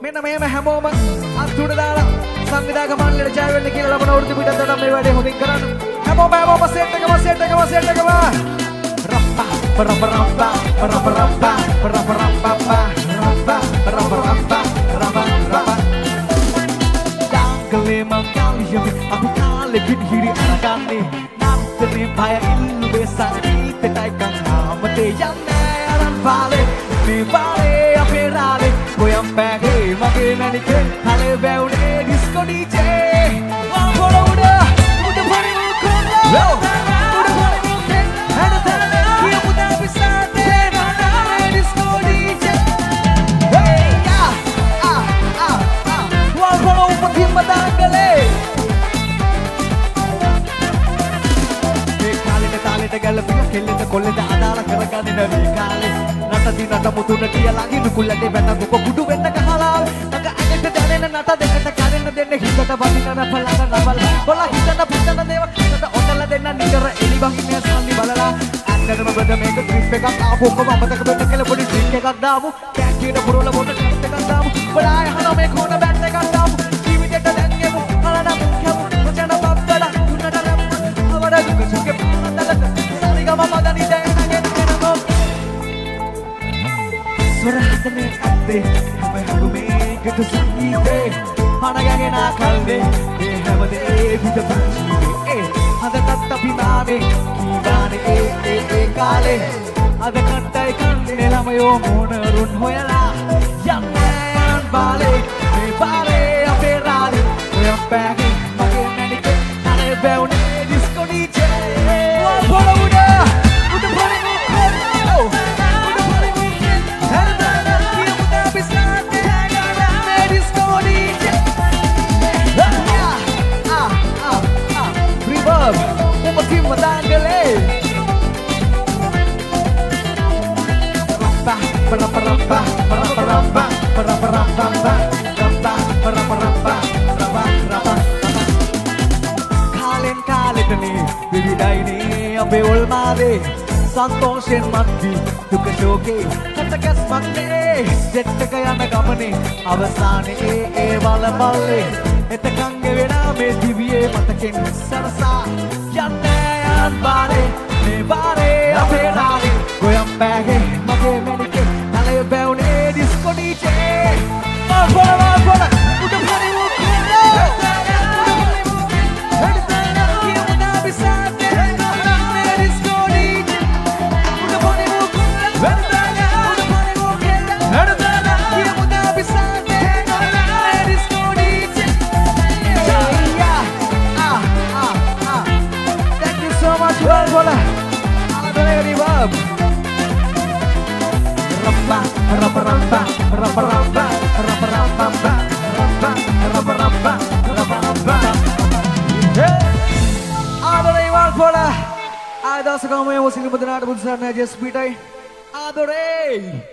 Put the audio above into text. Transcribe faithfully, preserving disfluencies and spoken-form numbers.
මෙන්න මෙහෙම හැමෝම අතුඩ දාලා සංවිධායක මණ්ඩලයට ජය වෙන්න කියලා ලබන වෘත්ති පිටතට මේ වැඩේ හොඳින් කරන්න. හැමෝම හැමෝම සෙට් එකම සෙට් එකම සෙට් එකම රප්පා පරපරම්පා පරපරම්පා පරපරම්පා රප්පා පරපරම්පා රපරම්පා ඩාංගලේ මංගලියම අපි කාලේ පිටිහිරි අරගන්නේ නැත්තනේ බය ඉල්ලුවේ සංගීතයයි කන්නාමතේ යන්නේ අරන් පාලේ මේ පාලේ අපේ රාලේ කොයම් බෑගේ මගේ මැනිකේ හලේ බැවුනේ ඩිස්කෝ ඩීජේ වා පොළ උඩ උඩ පොළි උඩ උඩ පොළි උඩ හැඩ තැන කියමු අපි සාතේ නනාලේ ඩිස්කෝ ඩීජේ හේ යා ආ ආ ආ වා පොළ උපතින්ම දාංගලේ මේ කාලේ තාලෙට ගැලපෙන කෙල්ලෙට කොල්ලෙට අදාළ කරගන්නේ නැවි කාලේ නටදී නට මුතුන කියලා ගිනු කුල්ලේ වැටගොක කුඩු වෙන්න ගහලා නග ඇඟට දැනෙන නට දෙකට කැරෙන්න දෙන්න හිතට වදින රපලක රබල බල හිතට පුතන දේව හිතට ඔතල දෙන්න නිතර එලි බහින්නේ සල්ලි බලලා ඇත්තටම බද මේක ට්‍රිප් එකක් ආපුවම අමතක වෙන්න කියලා පොඩි ට්‍රික් එකක් දාමු කැක්කේට පුරවල බොන්න ට්‍රිප් එකක් දාමු බලා යහන මේ කොන බැට් එකක් දාමු ජීවිතේට දැන් යමු අලනම් යමු වචන බබ්බලා තුනට රම් අවර දුක සුගේ පාතලක සරිගම මදනි දැනගෙන එනකො स्वरहतने आते हमें हमें गत संगीते हनगගෙන කල්වේ ඒ හැමදේ විද පංචීවේ ඒ අද තත්ත්වීමාවේ කීවානේ ඒ ඒ ඒ කාලේ අද කට්ටයි කන්නේ ළමයෝ මොනරුන් හොයලා යන්නේ යන් බාලේ මේ බාලේ අපේ රාලේ ඔය බෑගේ මගේ නැනිකේ අනේ බැවුනේ ඩිස්කෝ ඩීජේ පොළ උඩ උඩ පොළේ ඕ Umatim matanggalé Rampa, paraparampa, paraparampa, paraparampa, rampa, paraparampa, rapa, rapa, Kalen kaletani, vividayni abe ulmade Santoshen matti, duka shoke, katakas magne Jettaka yana gamane, avasane e e wala balle Etakange vena me diviye mataken sarasa Yanne yan baare, me baare ape raale Goyam bage, mage menike, hale beune disco D J Mar pola, mar pola, uda pari mukunda Uda pari mukunda, hedana, kiyamu na bisate Me disco D J Uda pari mukunda, hedana, uda pari mukunda Hedana, kiyamu na bisate Me disco D J So much well, bola. Adore reverb. Rampa, rampa, rampa, rampa, rampa, rampa, rampa, rampa, rampa, rampa, rampa, rampa. Hey, adore well, bola. Ada sekarang yang muslim benar benar just beat ay. Adore.